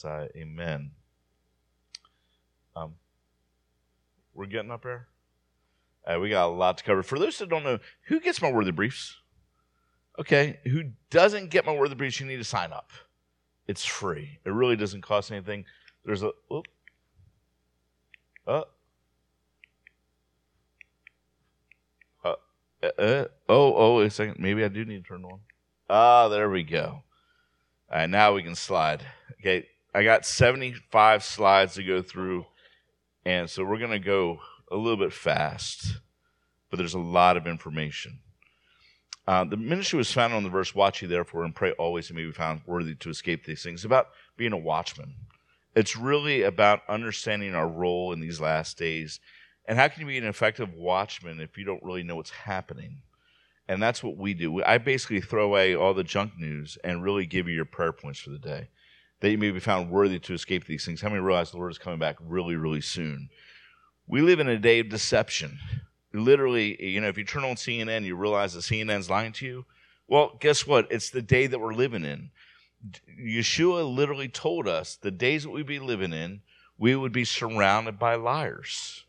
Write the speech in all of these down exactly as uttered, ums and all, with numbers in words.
Uh, amen. Um, we're getting up there. Uh, we got a lot to cover. For those that don't know, who gets my Worthy Briefs? Okay, who doesn't get my Worthy Briefs, you need to sign up. It's free. It really doesn't cost anything. There's a... Whoop. Uh, uh, uh, uh, oh, oh, wait a second. Maybe I do need to turn it on. Ah, there we go. All right, now we can slide. Okay, I got seventy-five slides to go through, and so we're going to go a little bit fast, but there's a lot of information. Uh, the ministry was founded on the verse, "Watch ye therefore, and pray always, and may be found worthy to escape these things." It's about being a watchman. It's really about understanding our role in these last days, and how can you be an effective watchman if you don't really know what's happening? And that's what we do. I basically throw away all the junk news and really give you your prayer points for the day, that you may be found worthy to escape these things. How many realize the Lord is coming back really, really soon? We live in a day of deception. Literally, you know, if you turn on C N N, you realize that C N N's lying to you. Well, guess what? It's the day that we're living in. Yeshua literally told us the days that we'd be living in, we would be surrounded by liars.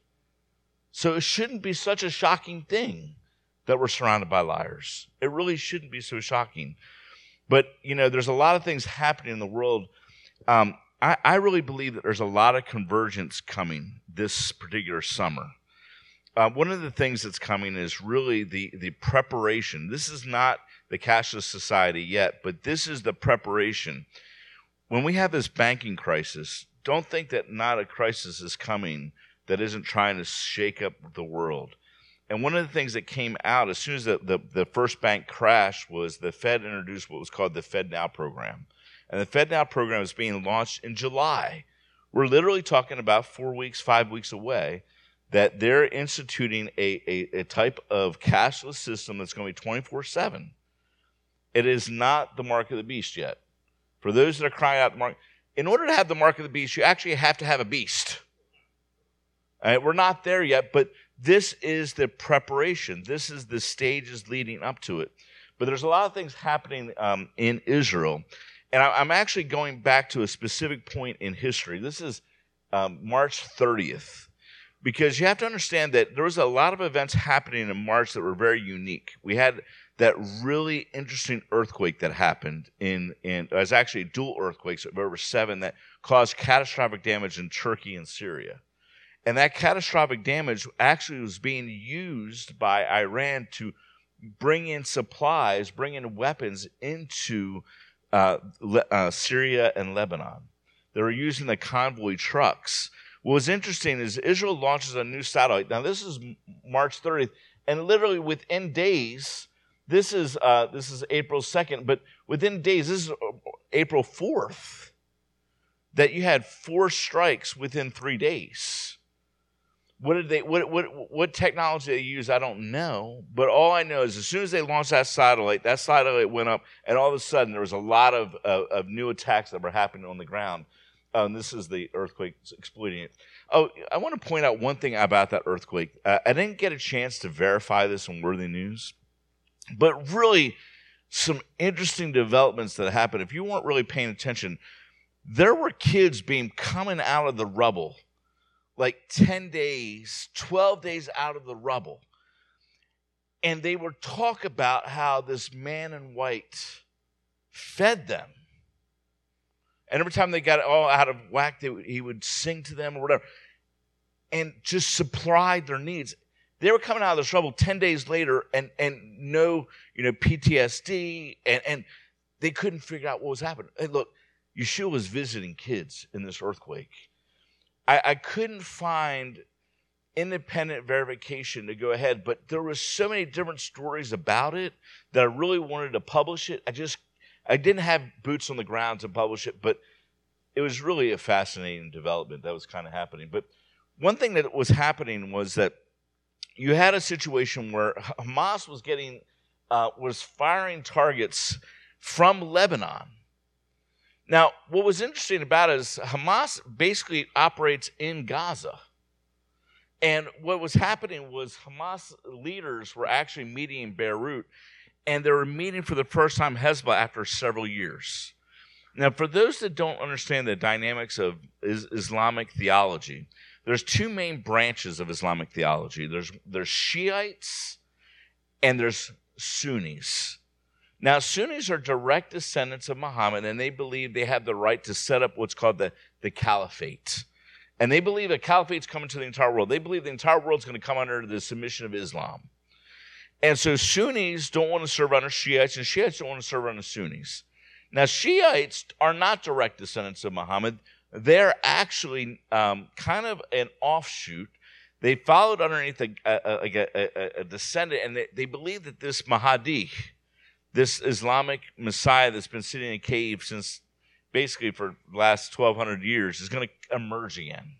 So it shouldn't be such a shocking thing that we're surrounded by liars. It really shouldn't be so shocking. But, you know, there's a lot of things happening in the world. Um, I, I really believe that there's a lot of convergence coming this particular summer. Uh, one of the things that's coming is really the, the preparation. This is not the cashless society yet, but this is the preparation. When we have this banking crisis, don't think that not a crisis is coming that isn't trying to shake up the world. And one of the things that came out as soon as the, the, the first bank crashed was the Fed introduced what was called the FedNow program. And the FedNow program is being launched in July. We're literally talking about four weeks, five weeks away, that they're instituting a, a, a type of cashless system that's going to be twenty-four seven. It is not the mark of the beast yet. For those that are crying out the mark, in order to have the mark of the beast, you actually have to have a beast. All right, we're not there yet, but this is the preparation. This is the stages leading up to it. But there's a lot of things happening um, in Israel. And I, I'm actually going back to a specific point in history. This is um, March thirtieth. Because you have to understand that there was a lot of events happening in March that were very unique. We had that really interesting earthquake that happened in, in it was actually dual earthquakes of over seven that caused catastrophic damage in Turkey and Syria. And that catastrophic damage actually was being used by Iran to bring in supplies, bring in weapons into uh, Le- uh, Syria and Lebanon. They were using the convoy trucks. What was interesting is Israel launches a new satellite. Now, this is March thirtieth, and literally within days, this is uh, this is April second, but within days, this is April fourth, that you had four strikes within three days. What did they? What what what technology they use? I don't know. But all I know is as soon as they launched that satellite, that satellite went up, and all of a sudden there was a lot of of, of new attacks that were happening on the ground. Um, this is the earthquake exploiting it. Oh, I want to point out one thing about that earthquake. Uh, I didn't get a chance to verify this on Worthy News, but really some interesting developments that happened. If you weren't really paying attention, there were kids being coming out of the rubble. Like ten days, twelve days out of the rubble. And they would talk about how this man in white fed them. And every time they got all out of whack, they, he would sing to them or whatever. And just supplied their needs. They were coming out of this rubble ten days later and, and no, you know, P T S D. And, and they couldn't figure out what was happening. Hey, look, Yeshua was visiting kids in this earthquake. I, I couldn't find independent verification to go ahead, but there were so many different stories about it that I really wanted to publish it. I just, I didn't have boots on the ground to publish it, but it was really a fascinating development that was kind of happening. But one thing that was happening was that you had a situation where Hamas was getting, uh, was firing targets from Lebanon. Now, what was interesting about it is Hamas basically operates in Gaza. And what was happening was Hamas leaders were actually meeting in Beirut, and they were meeting for the first time Hezbollah after several years. Now, for those that don't understand the dynamics of is Islamic theology, there's two main branches of Islamic theology. There's there's Shiites and there's Sunnis. Now, Sunnis are direct descendants of Muhammad, and they believe they have the right to set up what's called the, the caliphate. And they believe a caliphate's coming to the entire world. They believe the entire world's going to come under the submission of Islam. And so Sunnis don't want to serve under Shiites, and Shiites don't want to serve under Sunnis. Now, Shiites are not direct descendants of Muhammad. They're actually um, kind of an offshoot. They followed underneath a, a, a, a, a descendant, and they, they believe that this Mahdi, this Islamic Messiah that's been sitting in a cave since basically for the last twelve hundred years, is going to emerge again.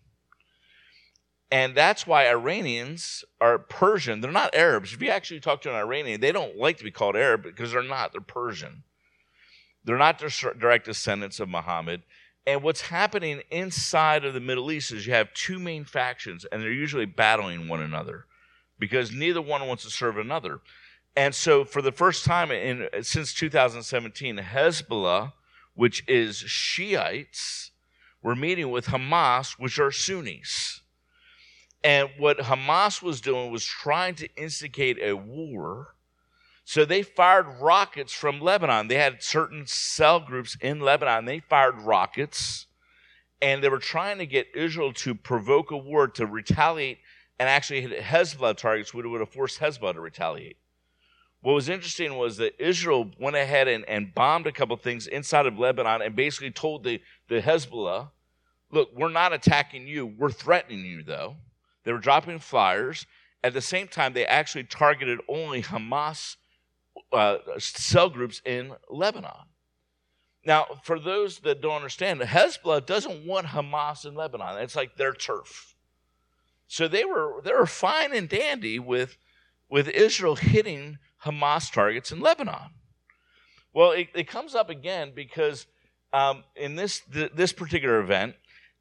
And that's why Iranians are Persian. They're not Arabs. If you actually talk to an Iranian, they don't like to be called Arab because they're not. They're Persian. They're not direct descendants of Muhammad. And what's happening inside of the Middle East is you have two main factions, and they're usually battling one another because neither one wants to serve another. And so for the first time in since two thousand seventeen, Hezbollah, which is Shiites, were meeting with Hamas, which are Sunnis. And what Hamas was doing was trying to instigate a war. So they fired rockets from Lebanon. They had certain cell groups in Lebanon. They fired rockets, and they were trying to get Israel to provoke a war, to retaliate, and actually hit Hezbollah targets, which would have forced Hezbollah to retaliate. What was interesting was that Israel went ahead and, and bombed a couple things inside of Lebanon and basically told the, the Hezbollah, look, we're not attacking you. We're threatening you, though. They were dropping flyers. At the same time, they actually targeted only Hamas uh, cell groups in Lebanon. Now, for those that don't understand, Hezbollah doesn't want Hamas in Lebanon. It's like their turf. So they were they were fine and dandy with, with Israel hitting Hamas targets in Lebanon. Well, it, it comes up again because um, in this th- this particular event,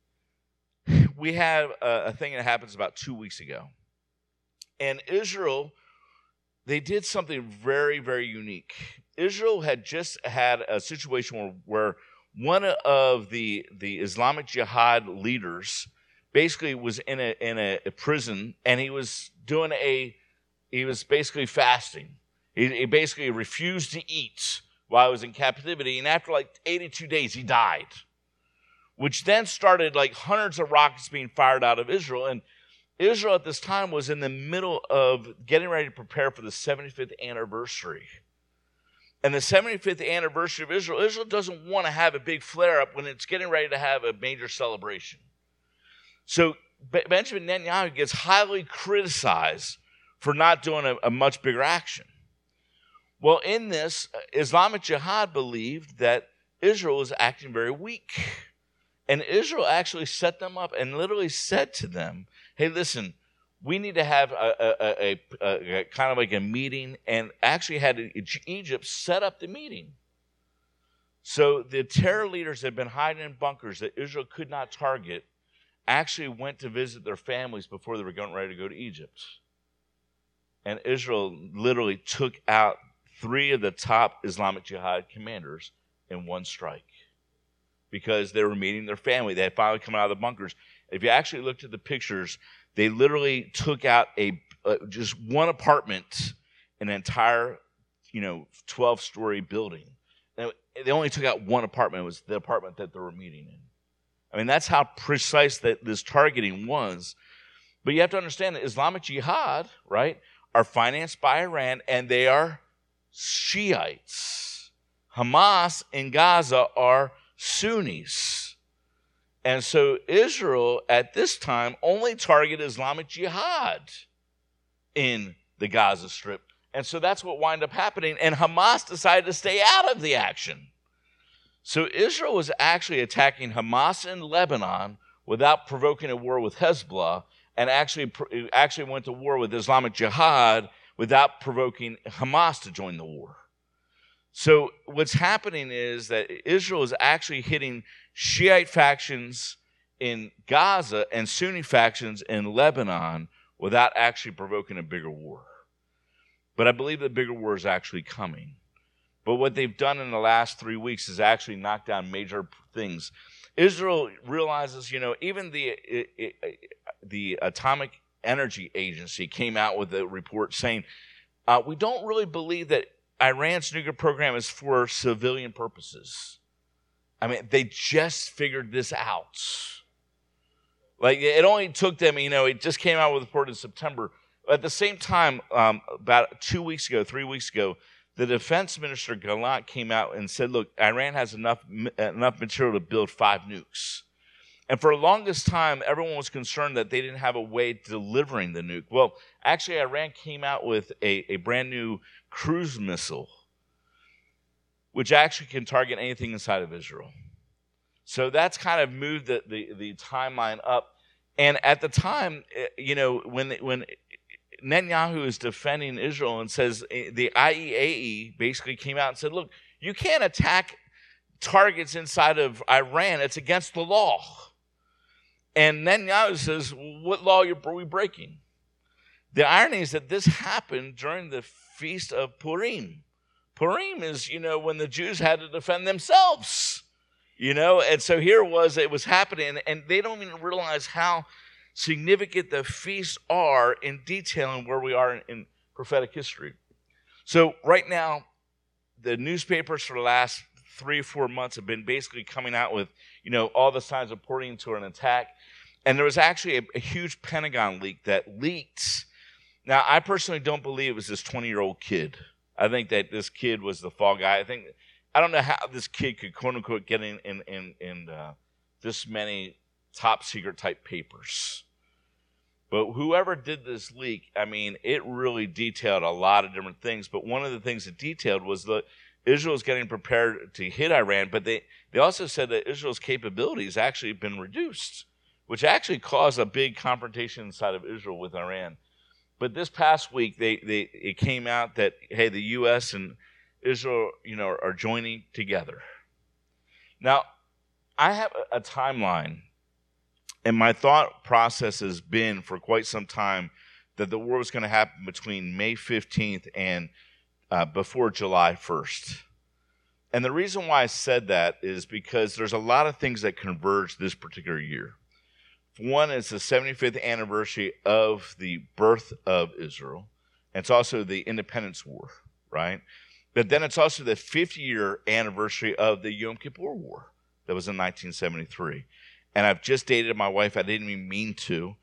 we have a, a thing that happens about two weeks ago. And Israel, they did something very, very unique. Israel had just had a situation where, where one of the, the Islamic Jihad leaders basically was in a in a, a prison, and he was doing a he was basically fasting. He, he basically refused to eat while he was in captivity, and after like eighty-two days, he died, which then started like hundreds of rockets being fired out of Israel. And Israel at this time was in the middle of getting ready to prepare for the seventy-fifth anniversary. And the seventy-fifth anniversary of Israel, Israel doesn't want to have a big flare-up when it's getting ready to have a major celebration. So Benjamin Netanyahu gets highly criticized for not doing a, a much bigger action. Well, in this, Islamic Jihad believed that Israel was acting very weak. And Israel actually set them up and literally said to them, hey, listen, we need to have a, a, a, a, a kind of like a meeting, and actually had Egypt set up the meeting. So the terror leaders that had been hiding in bunkers that Israel could not target actually went to visit their families before they were getting ready to go to Egypt. And Israel literally took out three of the top Islamic Jihad commanders in one strike because they were meeting their family. They had finally come out of the bunkers. If you actually looked at the pictures, they literally took out a uh, just one apartment, an entire, you know, twelve-story building. And they only took out one apartment. It was the apartment that they were meeting in. I mean, that's how precise that this targeting was. But you have to understand that Islamic Jihad, right, are financed by Iran, and they are Shiites. Hamas in Gaza are Sunnis. And so Israel at this time only targeted Islamic Jihad in the Gaza Strip. And so that's what wound up happening. And Hamas decided to stay out of the action. So Israel was actually attacking Hamas in Lebanon without provoking a war with Hezbollah, and actually actually went to war with Islamic Jihad without provoking Hamas to join the war. So what's happening is that Israel is actually hitting Shiite factions in Gaza and Sunni factions in Lebanon without actually provoking a bigger war. But I believe the bigger war is actually coming. But what they've done in the last three weeks is actually knock down major things. Israel realizes, you know, even the the Atomic Energy Agency came out with a report saying, uh, we don't really believe that Iran's nuclear program is for civilian purposes. I mean, they just figured this out. Like, it only took them, you know, it just came out with a report in September. At the same time, um, about two weeks ago, three weeks ago, the defense minister, Gallant, came out and said, look, Iran has enough enough material to build five nukes. And for the longest time, everyone was concerned that they didn't have a way of delivering the nuke. Well, actually, Iran came out with a, a brand new cruise missile, which actually can target anything inside of Israel. So that's kind of moved the, the, the timeline up. And at the time, you know, when when Netanyahu is defending Israel and says the I A E A basically came out and said, look, you can't attack targets inside of Iran. It's against the law. And Netanyahu says, what law are we breaking? The irony is that this happened during the Feast of Purim. Purim is, you know, when the Jews had to defend themselves, you know, and so here was, it was happening, and they don't even realize how significant the feasts are in detailing where we are in, in prophetic history. So right now, the newspapers for the last three or four months have been basically coming out with, you know, all the signs of pointing to an attack. And there was actually a, a huge Pentagon leak that leaked. Now, I personally don't believe it was this twenty-year-old kid. I think that this kid was the fall guy. I think, I don't know how this kid could, quote unquote, get in, in, in, in uh, this many top secret type papers. But whoever did this leak, I mean, it really detailed a lot of different things. But one of the things it detailed was that Israel is getting prepared to hit Iran, but they, they also said that Israel's capabilities actually been reduced, which actually caused a big confrontation inside of Israel with Iran. But this past week, they, they it came out that, hey, the U S and Israel, you know, are joining together. Now, I have a, a timeline, and my thought process has been for quite some time that the war was going to happen between May fifteenth and uh, before July first. And the reason why I said that is because there's a lot of things that converge this particular year. One is the seventy-fifth anniversary of the birth of Israel. It's also the Independence War, right? But then it's also the fifty-year anniversary of the Yom Kippur War that was in nineteen seventy-three. And I've just dated my wife. I didn't even mean to.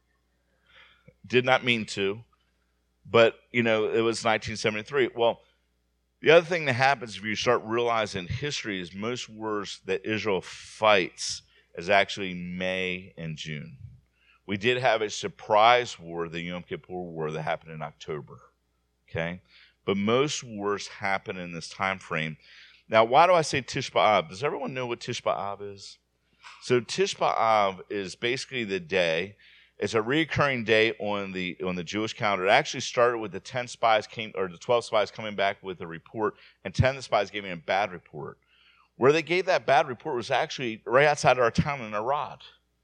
Did not mean to. But, you know, it was nineteen seventy-three. Well, the other thing that happens if you start realizing history is most wars that Israel fights is actually May and June. We did have a surprise war, the Yom Kippur War, that happened in October, okay? But most wars happen in this time frame. Now, why do I say Tish B'Av? Does everyone know what Tish B'Av is? So Tish B'Av is basically the day. It's a recurring day on the on the Jewish calendar. It actually started with the ten spies came, or the twelve spies coming back with a report, and ten of the spies gave me a bad report. Where they gave that bad report was actually right outside our town in Arad.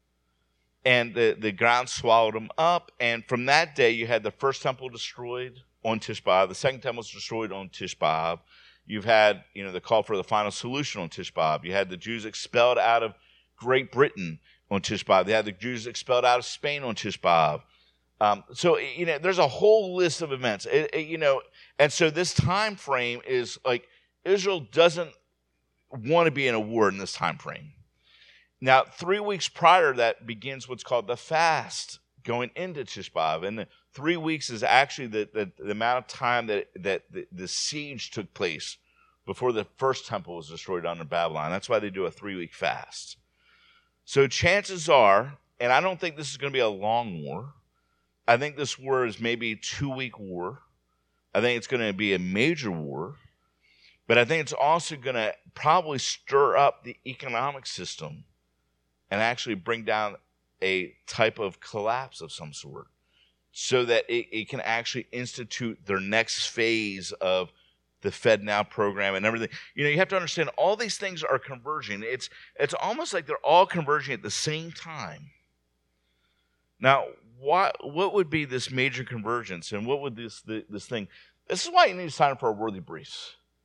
And the, the ground swallowed them up. And from that day, you had the first temple destroyed on Tish B'Av. The second temple was destroyed on Tish B'Av. You've had, you know, the call for the final solution on Tish B'Av. You had the Jews expelled out of Great Britain on Tish B'Av. They had the Jews expelled out of Spain on Tish B'Av. Um, so, you know, there's a whole list of events. It, it, you know, and so this time frame is like Israel doesn't want to be in a war in this time frame. Now, three weeks prior to that begins what's called the fast going into Tish B'Av. And the three weeks is actually the, the, the amount of time that, that the, the siege took place before the first temple was destroyed under Babylon. That's why they do a three-week fast. So chances are, and I don't think this is going to be a long war. I think this war is maybe a two-week war. I think it's going to be a major war. But I think it's also going to probably stir up the economic system and actually bring down a type of collapse of some sort so that it, it can actually institute their next phase of the FedNow program and everything. You know, you have to understand all these things are converging. It's it's almost like they're all converging at the same time. Now, what what would be this major convergence, and what would this this thing? This is why you need to sign up for our Worthy Briefs.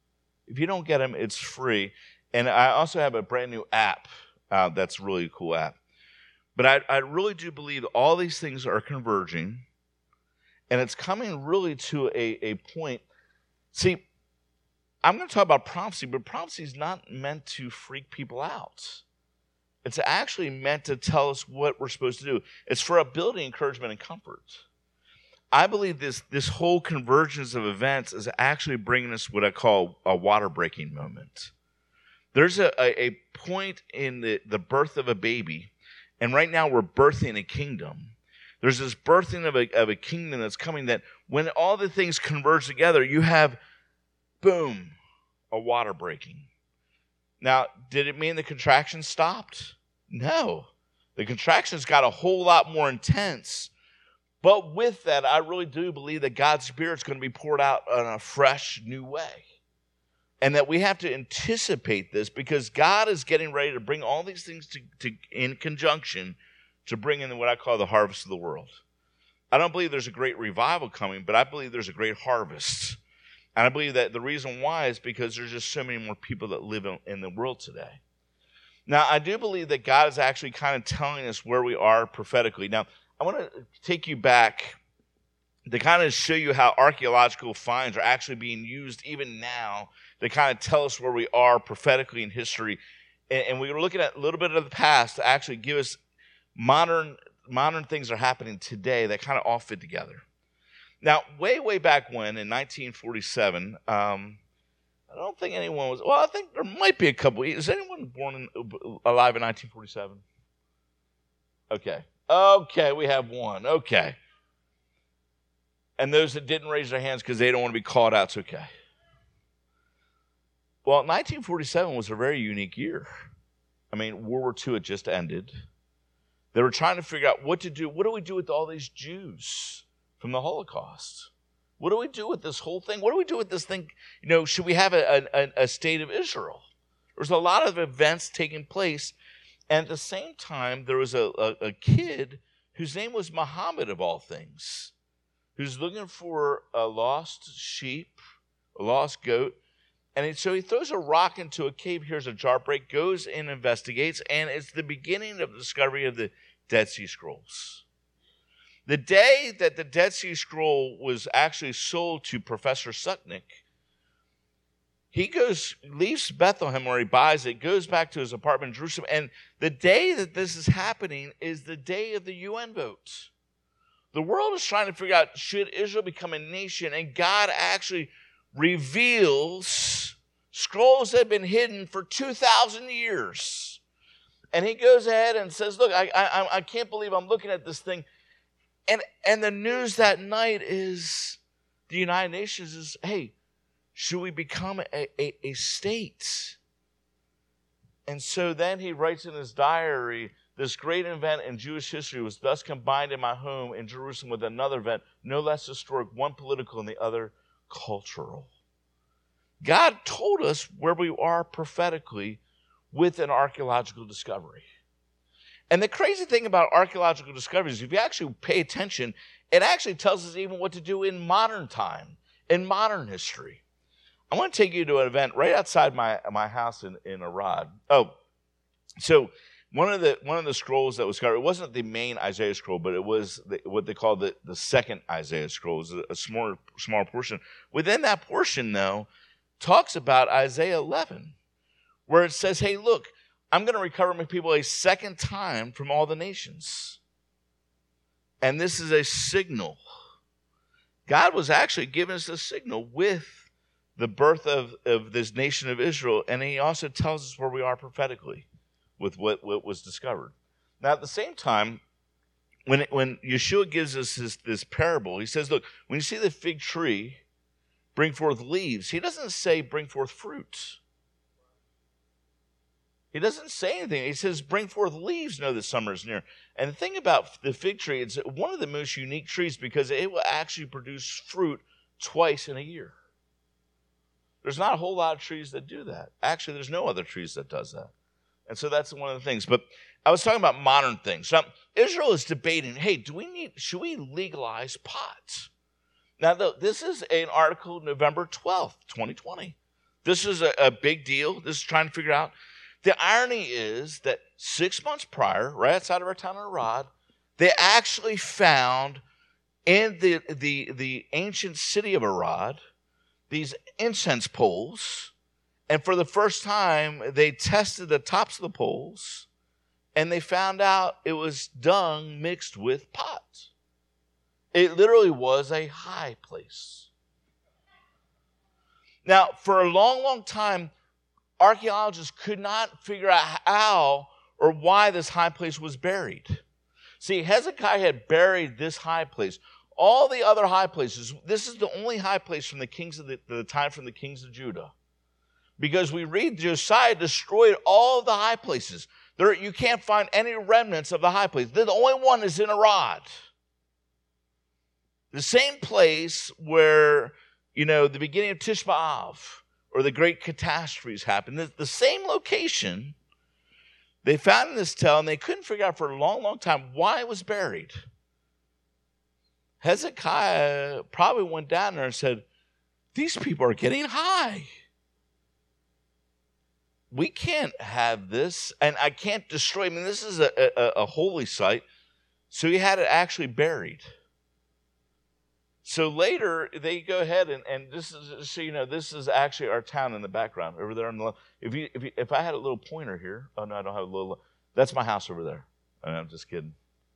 If you don't get them, it's free. And I also have a brand new app uh, that's really a cool app. But I, I really do believe all these things are converging, and it's coming really to a, a point. See, I'm going to talk about prophecy, but prophecy is not meant to freak people out. It's actually meant to tell us what we're supposed to do. It's for ability, encouragement, and comfort. I believe this, this whole convergence of events is actually bringing us what I call a water breaking moment. There's a, a, a point in the, the birth of a baby, and right now we're birthing a kingdom. There's this birthing of a, of a kingdom that's coming that when all the things converge together, you have, boom, a water breaking. Now, did it mean the contraction stopped? No. The contractions got a whole lot more intense. But with that, I really do believe that God's Spirit's going to be poured out in a fresh, new way. And that we have to anticipate this because God is getting ready to bring all these things to, to in conjunction to bring in what I call the harvest of the world. I don't believe there's a great revival coming, but I believe there's a great harvest. And I believe that the reason why is because there's just so many more people that live in, in the world today. Now, I do believe that God is actually kind of telling us where we are prophetically. Now, I want to take you back to kind of show you how archaeological finds are actually being used even now to kind of tell us where we are prophetically in history. And, and we were looking at a little bit of the past to actually give us modern, modern things that are happening today that kind of all fit together. Now, way, way back when, in nineteen forty-seven, um, I don't think anyone was, well, I think there might be a couple. Is anyone born in, alive in nineteen forty-seven? Okay. Okay, we have one. Okay. And those that didn't raise their hands because they don't want to be called out, it's okay. Well, nineteen forty-seven was a very unique year. I mean, World War Two had just ended. They were trying to figure out what to do. What do we do with all these Jews from the Holocaust? What do we do with this whole thing? What do we do with this thing? You know, should we have a, a, a state of Israel? There's a lot of events taking place. And at the same time, there was a, a, a kid whose name was Muhammad, of all things, who's looking for a lost sheep, a lost goat. And it, so he throws a rock into a cave, hears a jar break, goes and investigates, and it's the beginning of the discovery of the Dead Sea Scrolls. The day that the Dead Sea Scroll was actually sold to Professor Sutnick, he goes, leaves Bethlehem where he buys it, goes back to his apartment in Jerusalem, and the day that this is happening is the day of the U N vote. The world is trying to figure out, should Israel become a nation? And God actually reveals scrolls that have been hidden for two thousand years. And he goes ahead and says, look, I, I, I can't believe I'm looking at this thing. And, and the news that night is the United Nations is, hey, should we become a, a, a state? And so then he writes in his diary, this great event in Jewish history was thus combined in my home in Jerusalem with another event, no less historic, one political and the other cultural. God told us where we are prophetically with an archaeological discovery. And the crazy thing about archaeological discoveries, if you actually pay attention, it actually tells us even what to do in modern time, in modern history. I want to take you to an event right outside my, my house in, in Arad. Oh, so one of the one of the scrolls that was discovered, it wasn't the main Isaiah scroll, but it was the, what they call the, the second Isaiah scroll. It was a, a smaller, smaller portion. Within that portion, though, talks about Isaiah eleven, where it says, hey, look, I'm going to recover my people a second time from all the nations. And this is a signal. God was actually giving us a signal with the birth of, of this nation of Israel, and he also tells us where we are prophetically with what, what was discovered. Now, at the same time, when it, when Yeshua gives us this, this parable, he says, look, when you see the fig tree bring forth leaves, he doesn't say bring forth fruit. He doesn't say anything. He says, bring forth leaves, know that summer is near. And the thing about the fig tree, it's one of the most unique trees because it will actually produce fruit twice in a year. There's not a whole lot of trees that do that. Actually, there's no other trees that does that. And so that's one of the things. But I was talking about modern things. Now, Israel is debating, hey, do we need, should we legalize pot? Now, this is an article November twelfth, twenty twenty. This is a, a big deal. This is trying to figure out. The irony is that six months prior, right outside of our town of Arad, they actually found in the, the, the ancient city of Arad these incense poles. And for the first time, they tested the tops of the poles, and they found out it was dung mixed with pot. It literally was a high place. Now, for a long, long time, archaeologists could not figure out how or why this high place was buried. See, Hezekiah had buried this high place. All the other high places, this is the only high place from the kings of the, the time from the kings of Judah. Because we read Josiah destroyed all of the high places. There, you can't find any remnants of the high place. The only one is in Arad. The same place where, you know, the beginning of Tisha B'Av or the great catastrophes happened. The, the same location they found in this tell, and they couldn't figure out for a long, long time why it was buried. Hezekiah probably went down there and said, these people are getting high. We can't have this, and I can't destroy. I mean, this is a, a, a holy site, so he had it actually buried. So later, they go ahead and, and this is, so you know, this is actually our town in the background over there on the left. If you, if you, if I had a little pointer here, oh no, I don't have a little. That's my house over there. I mean, I'm just kidding.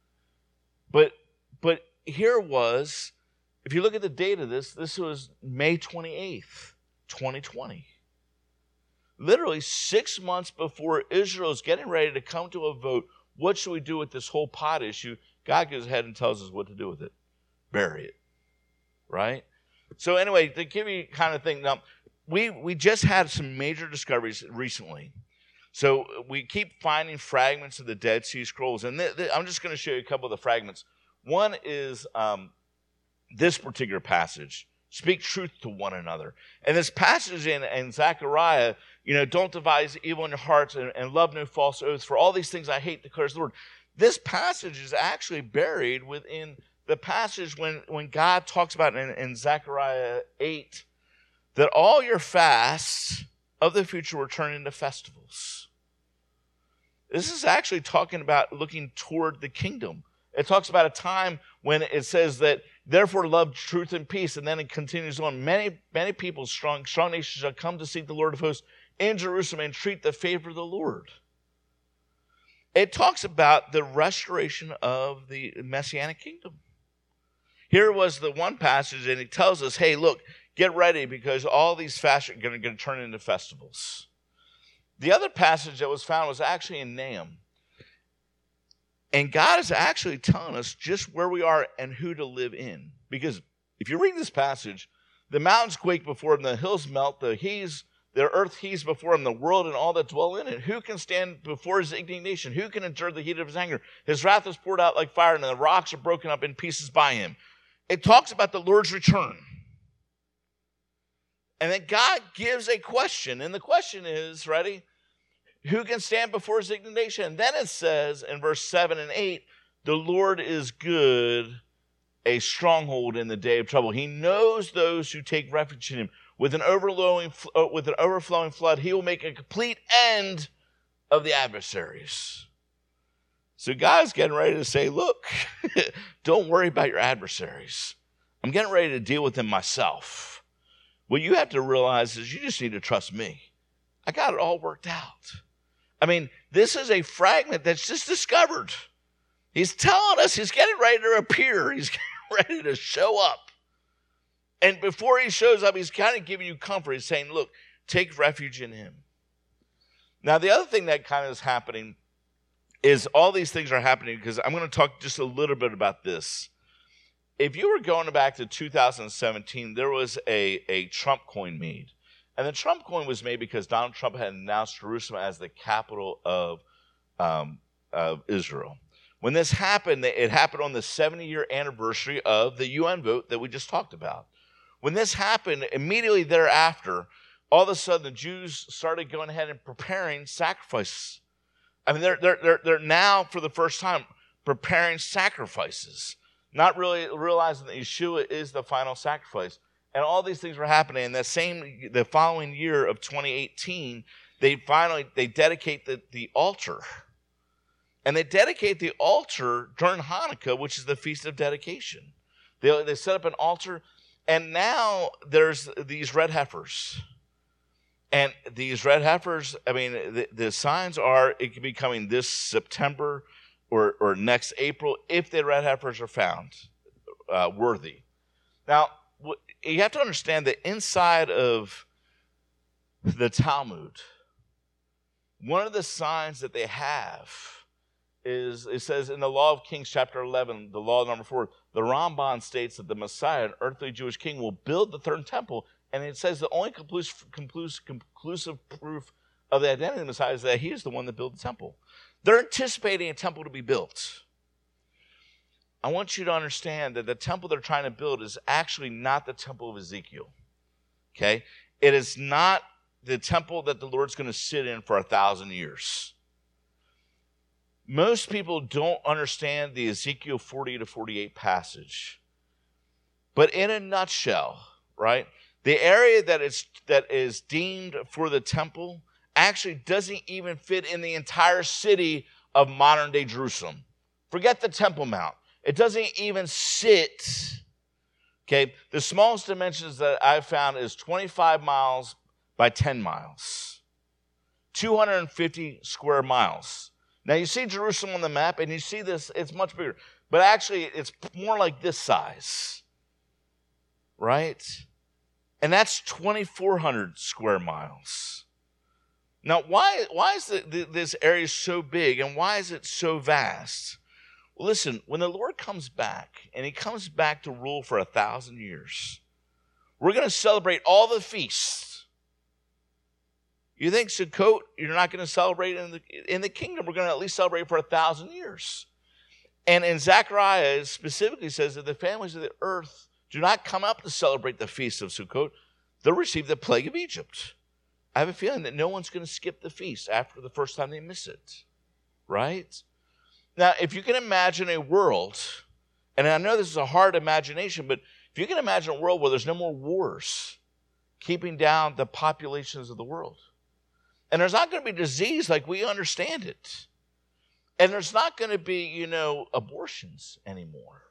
But but here was, if you look at the date of this, this was May twenty-eighth, twenty twenty. Literally six months before Israel is getting ready to come to a vote, what should we do with this whole pot issue? God goes ahead and tells us what to do with it. Bury it. Right? So anyway, to give you kind of thing, now, we, we just had some major discoveries recently. So we keep finding fragments of the Dead Sea Scrolls. And th- th- I'm just going to show you a couple of the fragments. One is um, this particular passage. Speak truth to one another. And this passage in, in Zechariah, you know, don't devise evil in your hearts and, and love no false oaths. For all these things I hate, declares the Lord. This passage is actually buried within the passage when, when God talks about in, in Zechariah eight that all your fasts of the future will turn into festivals. This is actually talking about looking toward the kingdom. It talks about a time when it says that, therefore love truth and peace. And then it continues on. Many, many people, strong, strong nations shall come to seek the Lord of hosts in Jerusalem and treat the favor of the Lord. It talks about the restoration of the Messianic kingdom. Here was the one passage, and it tells us, hey, look, get ready because all these fasts are going to turn into festivals. The other passage that was found was actually in Nahum. And God is actually telling us just where we are and who to live in. Because if you read this passage, the mountains quake before him, the hills melt, the heaves, the earth heaves before him, the world and all that dwell in it. Who can stand before his indignation? Who can endure the heat of his anger? His wrath is poured out like fire, and the rocks are broken up in pieces by him. It talks about the Lord's return. And then God gives a question. And the question is, ready? Who can stand before his indignation? And then it says in verse seven and eight, the Lord is good, a stronghold in the day of trouble. He knows those who take refuge in him. With an overflowing, uh, with an overflowing flood, he will make a complete end of the adversaries. So God's getting ready to say, look, don't worry about your adversaries. I'm getting ready to deal with them myself. What you have to realize is you just need to trust me. I got it all worked out. I mean, this is a fragment that's just discovered. He's telling us he's getting ready to appear. He's getting ready to show up. And before he shows up, he's kind of giving you comfort. He's saying, look, take refuge in him. Now, the other thing that kind of is happening is all these things are happening because I'm going to talk just a little bit about this. If you were going back to two thousand seventeen, there was a, a Trump coin made. And the Trump coin was made because Donald Trump had announced Jerusalem as the capital of, um, of Israel. When this happened, it happened on the seventy-year anniversary of the U N vote that we just talked about. When this happened, immediately thereafter, all of a sudden the Jews started going ahead and preparing sacrifices. I mean, they're, they're, they're, they're now, for the first time, preparing sacrifices, not really realizing that Yeshua is the final sacrifice. And all these things were happening. And the same, the following year of twenty eighteen, they finally, they dedicate the, the altar. And they dedicate the altar during Hanukkah, which is the Feast of Dedication. They, they set up an altar, and now there's these red heifers. And these red heifers, I mean, the, the signs are it could be coming this September or, or next April if the red heifers are found uh, worthy. Now, you have to understand that inside of the Talmud, one of the signs that they have is, it says in the Law of Kings, chapter eleven, the law number four, the Ramban states that the Messiah, an earthly Jewish king, will build the third temple. And it says the only conclusive, conclusive, conclusive proof of the identity of the Messiah is that he is the one that built the temple. They're anticipating a temple to be built. I want you to understand that the temple they're trying to build is actually not the temple of Ezekiel. Okay? It is not the temple that the Lord's going to sit in for a thousand years. Most people don't understand the Ezekiel forty to forty-eight passage. But in a nutshell, right, the area that is, that is deemed for the temple actually doesn't even fit in the entire city of modern-day Jerusalem. Forget the Temple Mount. It doesn't even sit. Okay, the smallest dimensions that I've found is twenty-five miles by ten miles. two hundred fifty square miles. Now you see Jerusalem on the map and you see this, it's much bigger. But actually it's more like this size. Right? And that's twenty-four hundred square miles. Now why, why is the, the, this area so big and why is it so vast? Well, listen, when the Lord comes back, and he comes back to rule for a thousand years, we're going to celebrate all the feasts. You think Sukkot, you're not going to celebrate in the, in the kingdom. We're going to at least celebrate for a thousand years. And in Zechariah, it specifically says that the families of the earth do not come up to celebrate the feast of Sukkot. They'll receive the plague of Egypt. I have a feeling that no one's going to skip the feast after the first time they miss it. Right? Now, if you can imagine a world, and I know this is a hard imagination, but if you can imagine a world where there's no more wars keeping down the populations of the world, and there's not going to be disease like we understand it, and there's not going to be, you know, abortions anymore.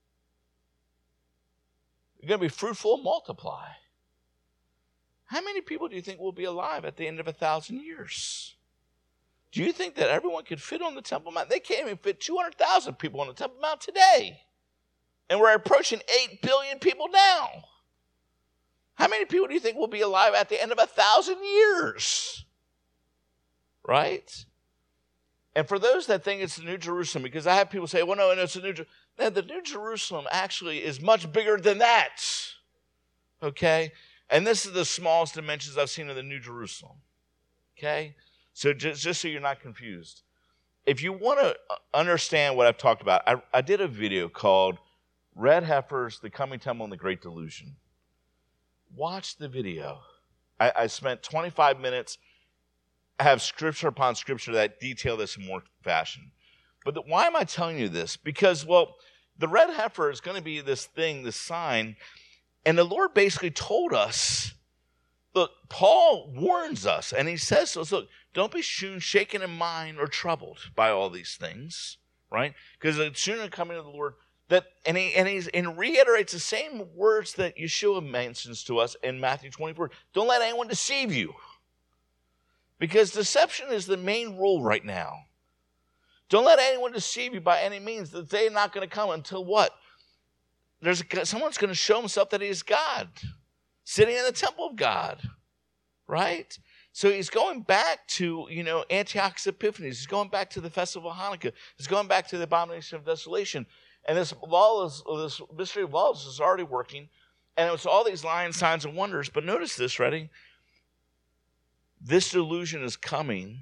You're going to be fruitful and multiply. How many people do you think will be alive at the end of a thousand years? Do you think that everyone could fit on the Temple Mount? They can't even fit two hundred thousand people on the Temple Mount today. And we're approaching eight billion people now. How many people do you think will be alive at the end of a thousand years? Right? And for those that think it's the New Jerusalem, because I have people say, well, no, no it's the New Jerusalem. No, the New Jerusalem actually is much bigger than that. Okay? And this is the smallest dimensions I've seen of the New Jerusalem. Okay? So just, just so you're not confused. If you want to understand what I've talked about, I, I did a video called Red Heifers, the Coming Temple, and the Great Delusion. Watch the video. I, I spent twenty-five minutes. I have scripture upon scripture that detail this in more fashion. But the, why am I telling you this? Because, well, the red heifer is going to be this thing, this sign. And the Lord basically told us, look, Paul warns us, and he says to us, look, don't be shaken in mind or troubled by all these things, right? Because the sooner coming of the Lord, that, and he and he's and reiterates the same words that Yeshua mentions to us in Matthew twenty-four. Don't let anyone deceive you. Because deception is the main rule right now. Don't let anyone deceive you by any means. The day not going to come until what? There's a, someone's going to show himself that he is God, sitting in the temple of God, right? So he's going back to, you know, Antiochus Epiphanes. He's going back to the festival of Hanukkah. He's going back to the abomination of desolation. And this lawless, this mystery of lawlessness is already working. And it was all these lying signs and wonders. But notice this, ready? This delusion is coming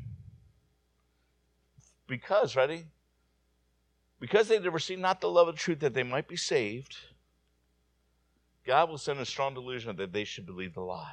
because, ready? Because they never see not the love of truth that they might be saved, God will send a strong delusion that they should believe the lie.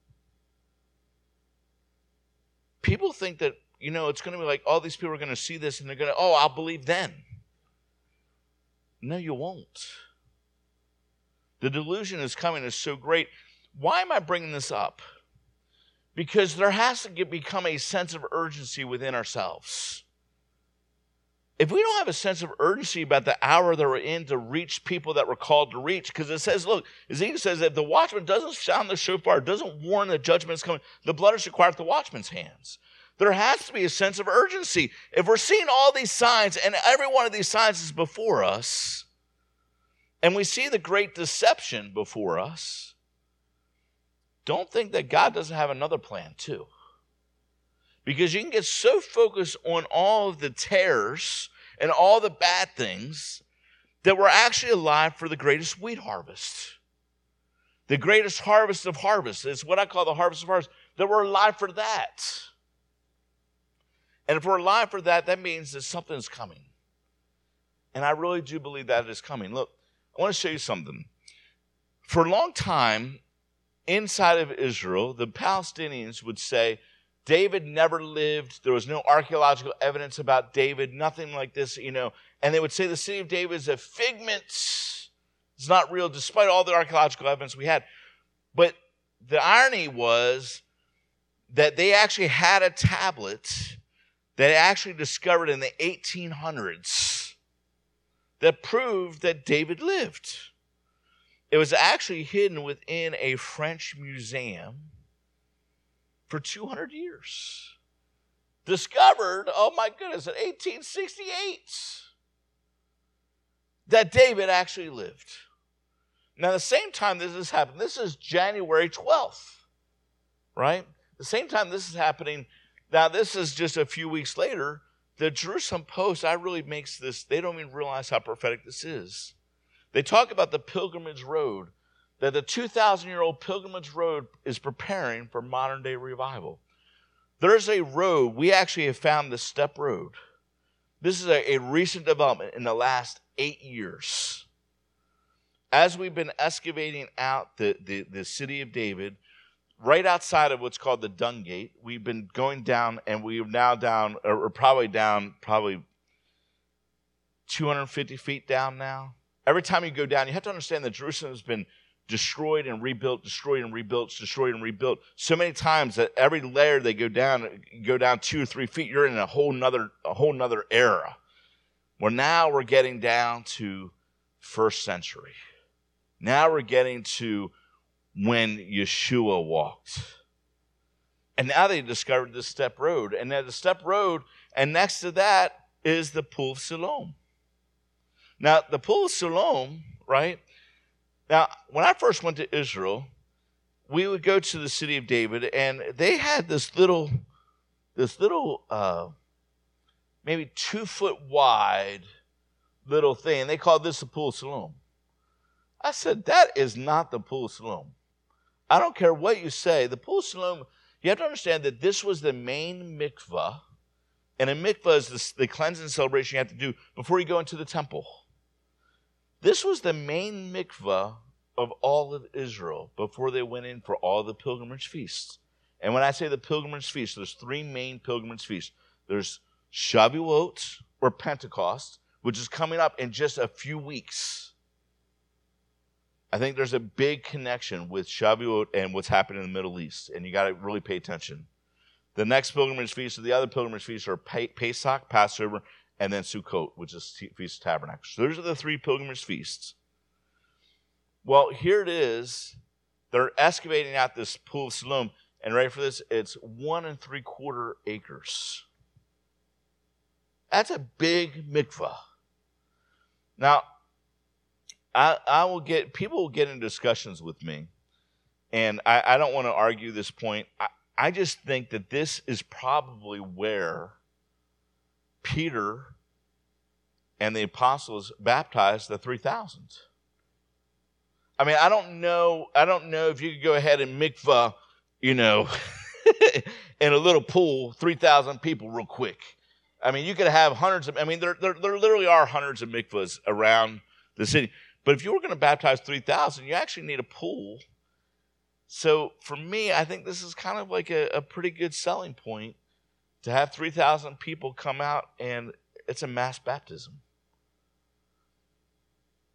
People think that, you know, it's going to be like all these people are going to see this and they're going to, oh, I'll believe then. No, you won't. The delusion is coming is so great. Why am I bringing this up? Because there has to get, become a sense of urgency within ourselves. If we don't have a sense of urgency about the hour that we're in to reach people that we're called to reach, because it says, look, Ezekiel says that if the watchman doesn't sound the shofar, doesn't warn that judgment is coming, the blood is required at the watchman's hands. There has to be a sense of urgency. If we're seeing all these signs, and every one of these signs is before us, and we see the great deception before us, don't think that God doesn't have another plan too. Because you can get so focused on all of the terrors and all the bad things that we're actually alive for the greatest wheat harvest. The greatest harvest of harvest. It's what I call the harvest of harvest. That we're alive for that. And if we're alive for that, that means that something's coming. And I really do believe that it is coming. Look, I want to show you something. For a long time, inside of Israel, the Palestinians would say, David never lived. There was no archaeological evidence about David, nothing like this, you know. And they would say the city of David is a figment. It's not real, despite all the archaeological evidence we had. But the irony was that they actually had a tablet that they actually discovered in the eighteen hundreds that proved that David lived. It was actually hidden within a French museum for two hundred years. Discovered, oh my goodness, in eighteen sixty-eight, that David actually lived. Now, the same time this is happening, this is January twelfth, right? The same time this is happening, now this is just a few weeks later, the Jerusalem Post, I really makes this, they don't even realize how prophetic this is. They talk about the pilgrimage road, that the two thousand year old pilgrimage road is preparing for modern day revival. There's a road, we actually have found the step road. This is a, a recent development in the last eight years. As we've been excavating out the, the, the city of David, right outside of what's called the Dung Gate, we've been going down, and we are now down, or probably down, probably two hundred fifty feet down now. Every time you go down, you have to understand that Jerusalem has been destroyed and rebuilt, destroyed and rebuilt, destroyed and rebuilt so many times that every layer they go down, you go down two or three feet, you're in a whole nother, a whole nother era. Well, now we're getting down to first century. Now we're getting to when Yeshua walked. And now they discovered the step road. And at the step road, and next to that is the Pool of Siloam. Now, the Pool of Siloam, right? Now, when I first went to Israel, we would go to the city of David, and they had this little, this little, uh, maybe two foot wide little thing. They called this the Pool of Siloam. I said, that is not the Pool of Siloam. I don't care what you say. The Pool of Siloam, you have to understand that this was the main mikvah, and a mikvah is the, the cleansing celebration you have to do before you go into the temple. This was the main mikvah of all of Israel before they went in for all the pilgrimage feasts. And when I say the pilgrimage feasts, there's three main pilgrimage feasts. There's Shavuot, or Pentecost, which is coming up in just a few weeks. I think there's a big connection with Shavuot and what's happening in the Middle East, and you got to really pay attention. The next pilgrimage feast, or the other pilgrimage feasts, are Pesach, Passover, and then Sukkot, which is Feast of Tabernacles. So those are the three pilgrimage feasts. Well, here it is. They're excavating out this Pool of Siloam, and ready for this? It's one and three quarter acres. That's a big mikvah. Now, I, I will get, people will get in discussions with me, and I, I don't want to argue this point. I, I just think that this is probably where Peter and the apostles baptized the three thousand. I mean, I don't know, I don't know if you could go ahead and mikvah, you know, in a little pool, three thousand people real quick. I mean, you could have hundreds of, I mean, there, there, there literally are hundreds of mikvahs around the city. But if you were going to baptize three thousand, you actually need a pool. So for me, I think this is kind of like a, a pretty good selling point to have three thousand people come out, and it's a mass baptism.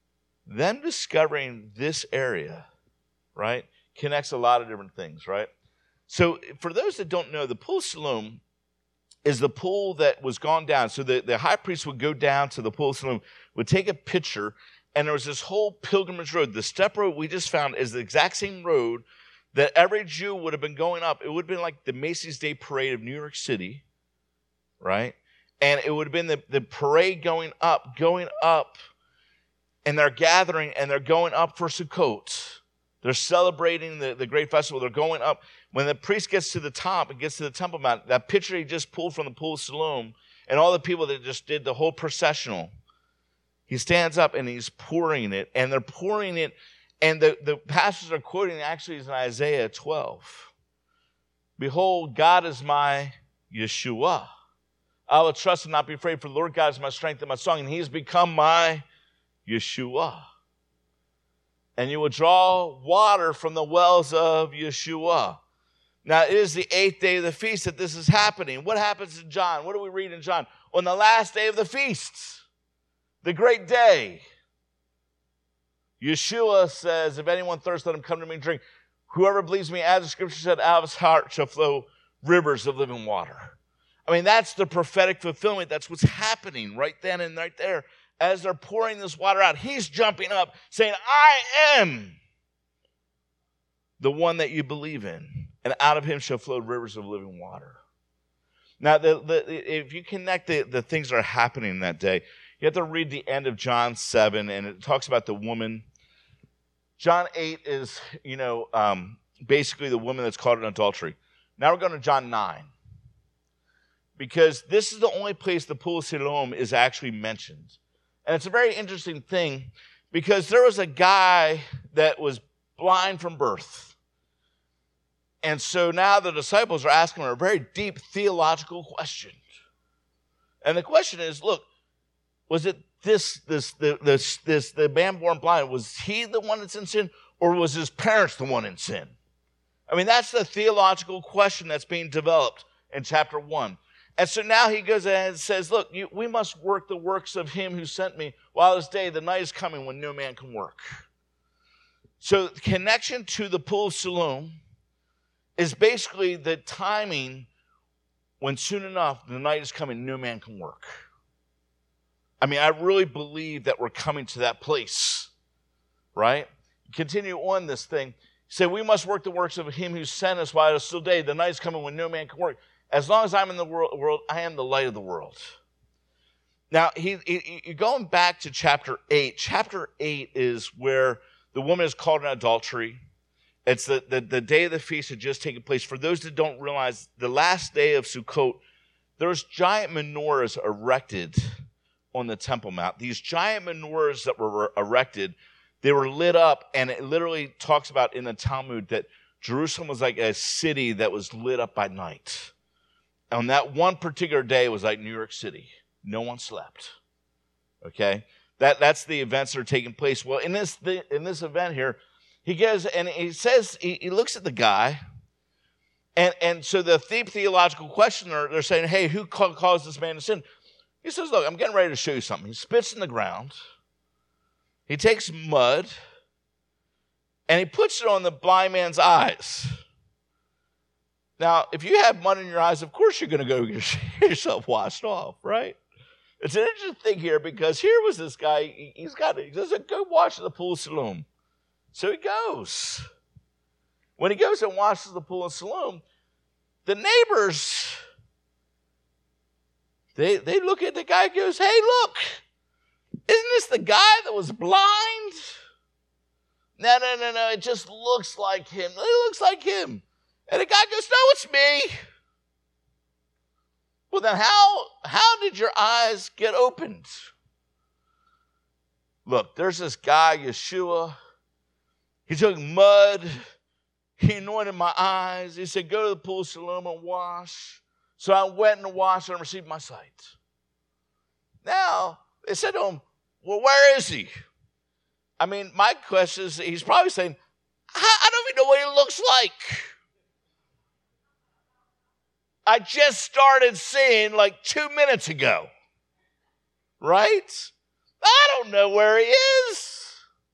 them discovering this area, right, connects a lot of different things, right? So for those that don't know, the Pool of Siloam is the pool that was gone down. So the, the high priest would go down to the Pool of Siloam, would take a pitcher, and there was this whole pilgrimage road. The step road we just found is the exact same road that every Jew would have been going up. It would have been like the Macy's Day Parade of New York City, right? And it would have been the, the parade going up, going up, and they're gathering, and they're going up for Sukkot. They're celebrating the, the great festival. They're going up. When the priest gets to the top and gets to the Temple Mount, that picture he just pulled from the Pool of Siloam, and all the people that just did the whole processional, he stands up and he's pouring it, and they're pouring it. And the, the pastors are quoting actually is in Isaiah twelve. Behold, God is my Yeshua. I will trust and not be afraid, for the Lord God is my strength and my song, and he has become my Yeshua. And you will draw water from the wells of Yeshua. Now, it is the eighth day of the feast that this is happening. What happens in John? What do we read in John? On the last day of the feast, the great day, Yeshua says, if anyone thirsts, let him come to me and drink. Whoever believes me, as the scripture said, out of his heart shall flow rivers of living water. I mean, that's the prophetic fulfillment. That's what's happening right then and right there. As they're pouring this water out, he's jumping up saying, I am the one that you believe in. And out of him shall flow rivers of living water. Now, the, the, if you connect the, the things that are happening that day, you have to read the end of John seven, and it talks about the woman. John eight is, you know, um, basically the woman that's caught in adultery. Now we're going to John nine. Because this is the only place the Pool of Siloam is actually mentioned. And it's a very interesting thing, because there was a guy that was blind from birth. And so now the disciples are asking him a very deep theological question. And the question is, look, was it this, this, the, this, this, the man born blind, was he the one that's in sin, or was his parents the one in sin? I mean, that's the theological question that's being developed in chapter one. And so now he goes ahead and says, look, you, we must work the works of him who sent me while this day, the night is coming when no man can work. So the connection to the Pool of Siloam is basically the timing when soon enough the night is coming, no man can work. I mean, I really believe that we're coming to that place, right? Continue on this thing. Say, we must work the works of him who sent us while it is still day. The night is coming when no man can work. As long as I'm in the world, world I am the light of the world. Now, he, he, he, going back to chapter eight, chapter eight is where the woman is caught in adultery. It's the, the, the day of the feast had just taken place. For those that don't realize, the last day of Sukkot, there's giant menorahs erected on the Temple Mount. These giant menorahs that were erected, they were lit up, and it literally talks about in the Talmud that Jerusalem was like a city that was lit up by night. On that one particular day, it was like New York City. No one slept. Okay? That, that's the events that are taking place. Well, in this, the, in this event here, he goes and he says, he, he looks at the guy, and, and so the theological question, they're, they're saying, hey, who caused this man to sin? He says, look, I'm getting ready to show you something. He spits in the ground. He takes mud, and he puts it on the blind man's eyes. Now, if you have mud in your eyes, of course you're going to go get yourself washed off, right? It's an interesting thing here, because here was this guy. He, he's got it. He says, go wash in the Pool of Siloam. So he goes. When he goes and washes the Pool of Siloam, the neighbors, they, they look at the guy and goes, hey, look, isn't this the guy that was blind? No, no, no, no, it just looks like him. It looks like him. And the guy goes, no, it's me. Well, then how, how did your eyes get opened? Look, there's this guy, Yeshua. He took mud. He anointed my eyes. He said, go to the Pool of Siloam and wash. So I went and washed and received my sight. Now, they said to him, well, where is he? I mean, my question is, he's probably saying, I, I don't even know what he looks like. I just started seeing like two minutes ago. Right? I don't know where he is.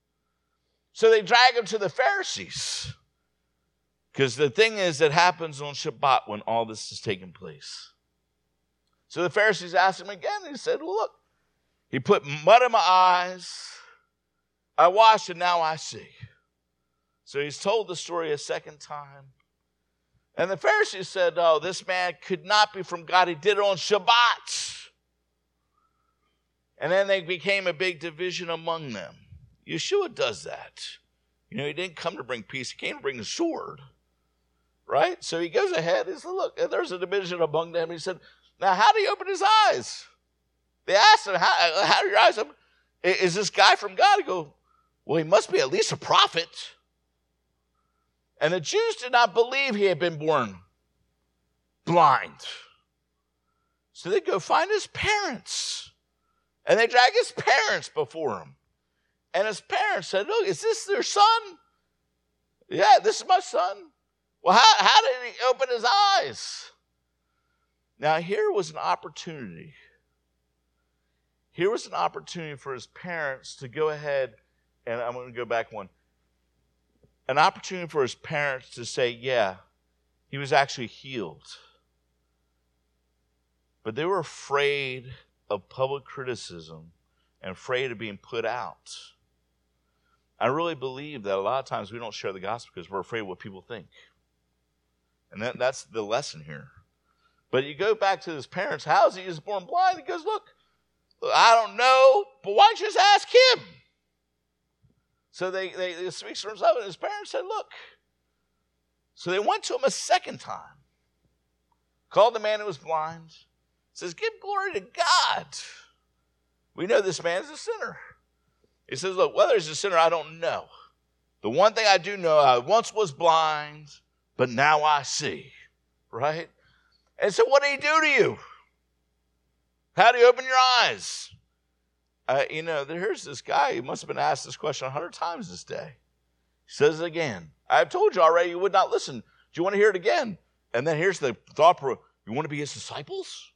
So they drag him to the Pharisees. Because the thing is that happens on Shabbat when all this is taking place. So the Pharisees asked him again. He said, well, look, he put mud in my eyes. I washed and now I see. So he's told the story a second time. And the Pharisees said, oh, this man could not be from God. He did it on Shabbat. And then they became a big division among them. Yeshua does that. You know, he didn't come to bring peace. He came to bring a sword. Right? So he goes ahead. He said, look, there's a division among them. He said, now how do he open his eyes? They asked him, how, how do your eyes open? Is this guy from God? He goes, well, he must be at least a prophet. And the Jews did not believe he had been born blind. So they go find his parents. And they drag his parents before him. And his parents said, look, is this their son? Yeah, this is my son. Well, how, how did he open his eyes? Now, here was an opportunity. Here was an opportunity for his parents to go ahead, and I'm going to go back one. An opportunity for his parents to say, yeah, he was actually healed. But they were afraid of public criticism and afraid of being put out. I really believe that a lot of times we don't share the gospel because we're afraid of what people think. And that, that's the lesson here. But you go back to his parents' house, he was born blind. He goes, look, I don't know, but why don't you just ask him? So they, they, they speaks for himself, and his parents said, look. So they went to him a second time. Called the man who was blind. Says, give glory to God. We know this man is a sinner. He says, look, whether he's a sinner, I don't know. The one thing I do know, I once was blind, but now I see. Right? And so what did he do to you? How did he open your eyes? Uh, you know, here's this guy. He must have been asked this question a hundred times this day. He says it again. I've told you already you would not listen. Do you want to hear it again? And then here's the thought. You want to be his disciples?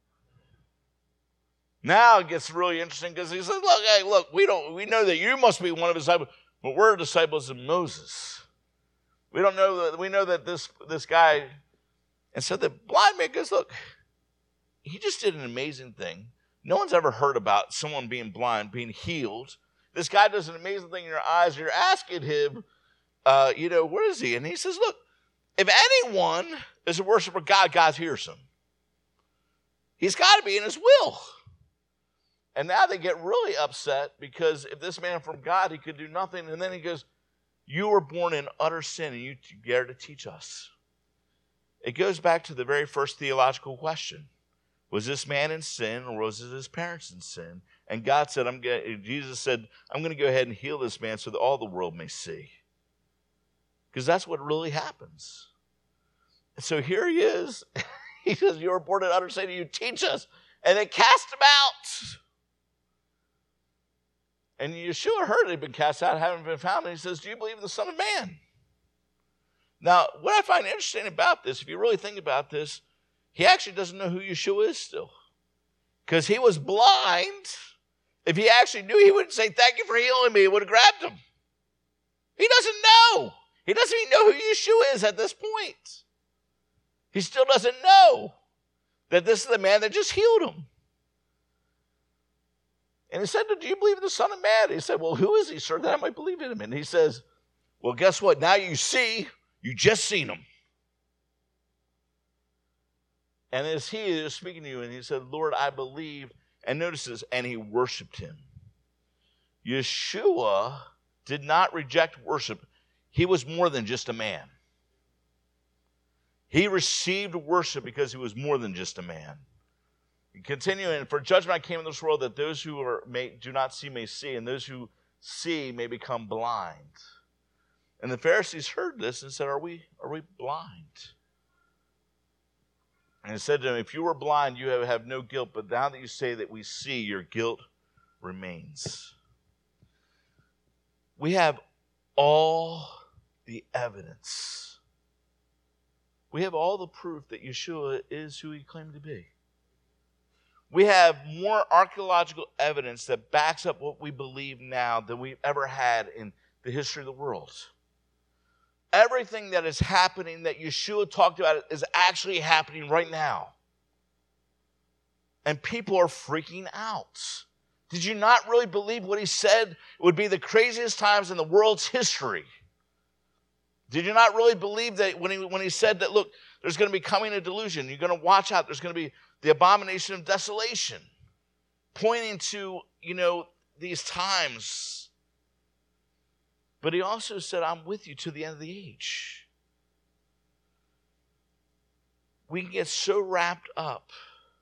Now it gets really interesting because he says, look, hey, look, we don't, we know that you must be one of his disciples, but we're disciples of Moses. We don't know that, we know that this, this guy, and so the blind man goes, look, he just did an amazing thing. No one's ever heard about someone being blind, being healed. This guy does an amazing thing in your eyes. You're asking him, uh, you know, where is he? And he says, look, if anyone is a worshiper of God, God hears him. He's got to be in his will. And now they get really upset because if this man from God, he could do nothing. And then he goes, you were born in utter sin and you dare to teach us. It goes back to the very first theological question. Was this man in sin or was it his parents in sin? And God said, I'm gonna, Jesus said, I'm going to go ahead and heal this man so that all the world may see. Because that's what really happens. So here he is. He says, you were born in utter sin and you teach us. And they cast him out. And Yeshua heard it had been cast out, haven't been found. And he says, do you believe in the Son of Man? Now, what I find interesting about this, if you really think about this, he actually doesn't know who Yeshua is still. Because he was blind. If he actually knew, he wouldn't say, thank you for healing me. He would have grabbed him. He doesn't know. He doesn't even know who Yeshua is at this point. He still doesn't know that this is the man that just healed him. And he said, do you believe in the Son of Man? He said, well, who is he, sir, that I might believe in him? And he says, well, guess what? Now you see, you just seen him. And as he is speaking to you, and he said, Lord, I believe. And notice this, and he worshiped him. Yeshua did not reject worship. He was more than just a man. He received worship because he was more than just a man. Continuing, for judgment I came in this world that those who are, may, do not see may see, and those who see may become blind. And the Pharisees heard this and said, are we, are we blind? And he said to him, if you were blind, you have, have no guilt, but now that you say that we see, your guilt remains. We have all the evidence. We have all the proof that Yeshua is who he claimed to be. We have more archaeological evidence that backs up what we believe now than we've ever had in the history of the world. Everything that is happening that Yeshua talked about is actually happening right now. And people are freaking out. Did you not really believe what he said would be the craziest times in the world's history? Did you not really believe that when he, when he said that, look, there's going to be coming a delusion. You're going to watch out. There's going to be the abomination of desolation. Pointing to, you know, these times. But he also said, I'm with you to the end of the age. We can get so wrapped up.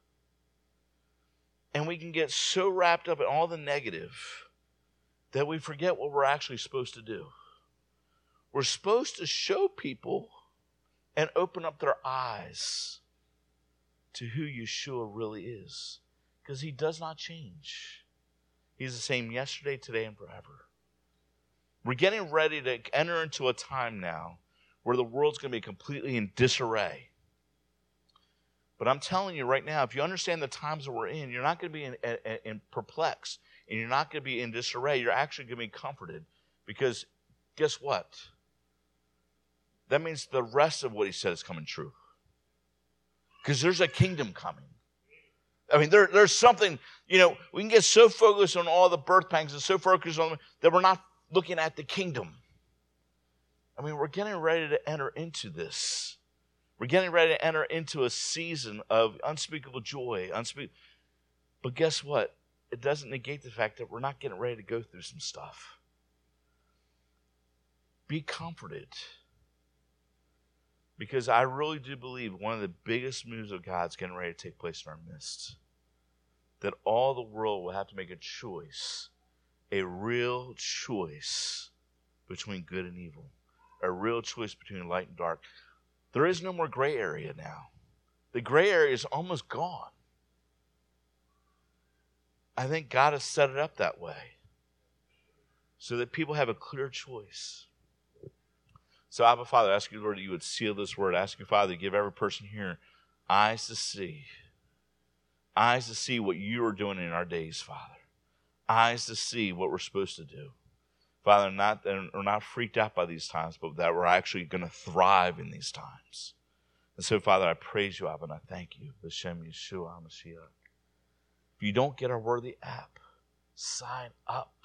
And we can get so wrapped up in all the negative that we forget what we're actually supposed to do. We're supposed to show people and open up their eyes to who Yeshua really is. Because he does not change. He's the same yesterday, today, and forever. We're getting ready to enter into a time now where the world's going to be completely in disarray. But I'm telling you right now, if you understand the times that we're in, you're not going to be in, in, in perplexed, and you're not going to be in disarray. You're actually going to be comforted. Because guess what? That means the rest of what he said is coming true. Because there's a kingdom coming. I mean, there, there's something, you know, we can get so focused on all the birth pangs and so focused on them that we're not looking at the kingdom. I mean, we're getting ready to enter into this. We're getting ready to enter into a season of unspeakable joy. Unspeak- but guess what? It doesn't negate the fact that we're not getting ready to go through some stuff. Be comforted. Because I really do believe one of the biggest moves of God is getting ready to take place in our midst. That all the world will have to make a choice. A real choice between good and evil. A real choice between light and dark. There is no more gray area now. The gray area is almost gone. I think God has set it up that way. So that people have a clear choice. So, Abba, Father, I ask you, Lord, that you would seal this word. I ask you, Father, to give every person here eyes to see. Eyes to see what you are doing in our days, Father. Eyes to see what we're supposed to do. Father, not that we're not freaked out by these times, but that we're actually going to thrive in these times. And so, Father, I praise you, Abba, and I thank you. B'Shem Yeshua HaMashiach. If you don't get our Worthy app, sign up.